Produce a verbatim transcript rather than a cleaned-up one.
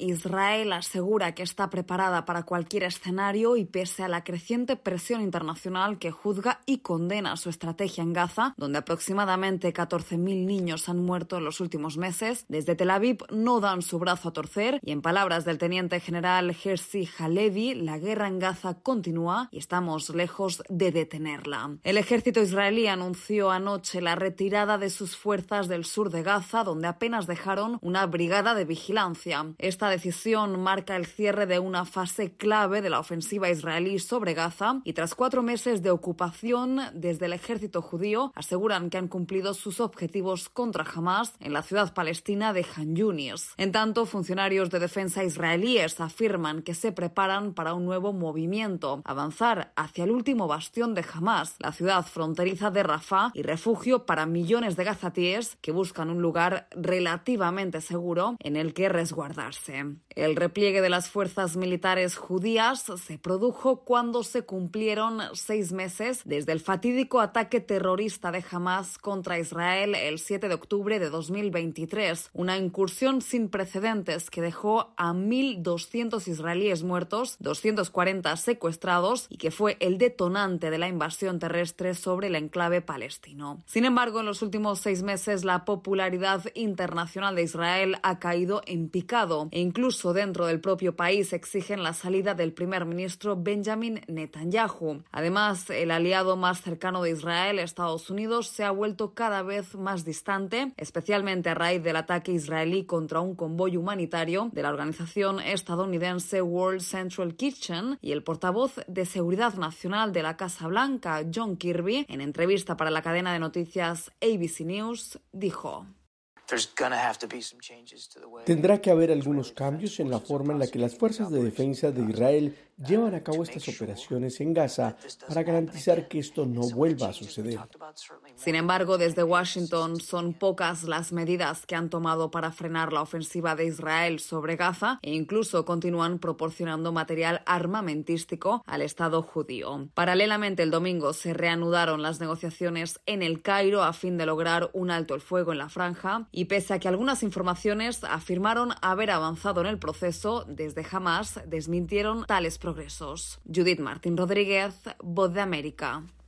Israel asegura que está preparada para cualquier escenario y pese a la creciente presión internacional que juzga y condena su estrategia en Gaza, donde aproximadamente catorce mil niños han muerto en los últimos meses, desde Tel Aviv no dan su brazo a torcer y en palabras del teniente general Herzi Halevi, la guerra en Gaza continúa y estamos lejos de detenerla. El ejército israelí anunció anoche la retirada de sus fuerzas del sur de Gaza, donde apenas dejaron una brigada de vigilancia. Esta decisión marca el cierre de una fase clave de la ofensiva israelí sobre Gaza y tras cuatro meses de ocupación desde el ejército judío aseguran que han cumplido sus objetivos contra Hamás en la ciudad palestina de Han Yunis. En tanto, funcionarios de defensa israelíes afirman que se preparan para un nuevo movimiento, avanzar hacia el último bastión de Hamás, la ciudad fronteriza de Rafah y refugio para millones de gazatíes que buscan un lugar relativamente seguro en el que resguardarse. El repliegue de las fuerzas militares judías se produjo cuando se cumplieron seis meses desde el fatídico ataque terrorista de Hamás contra Israel el siete de octubre de dos mil veintitrés, una incursión sin precedentes que dejó a mil doscientos israelíes muertos, doscientos cuarenta secuestrados y que fue el detonante de la invasión terrestre sobre el enclave palestino. Sin embargo, en los últimos seis meses la popularidad internacional de Israel ha caído en picado e incluso dentro del propio país exigen la salida del primer ministro Benjamin Netanyahu. Además, el aliado más cercano de Israel, Estados Unidos, se ha vuelto cada vez más distante, especialmente a raíz del ataque israelí contra un convoy humanitario de la organización estadounidense World Central Kitchen, y el portavoz de Seguridad Nacional de la Casa Blanca, John Kirby, en entrevista para la cadena de noticias A B C News, dijo: Tendrá que haber algunos cambios en la forma en la que las fuerzas de defensa de Israel llevan a cabo estas operaciones en Gaza para garantizar que esto no vuelva a suceder. Sin embargo, desde Washington son pocas las medidas que han tomado para frenar la ofensiva de Israel sobre Gaza e incluso continúan proporcionando material armamentístico al Estado judío. Paralelamente, el domingo se reanudaron las negociaciones en el Cairo a fin de lograr un alto el fuego en la franja y pese a que algunas informaciones afirmaron haber avanzado en el proceso, desde Hamás desmintieron tales progresos. Judith Martín Rodríguez, Voz de América.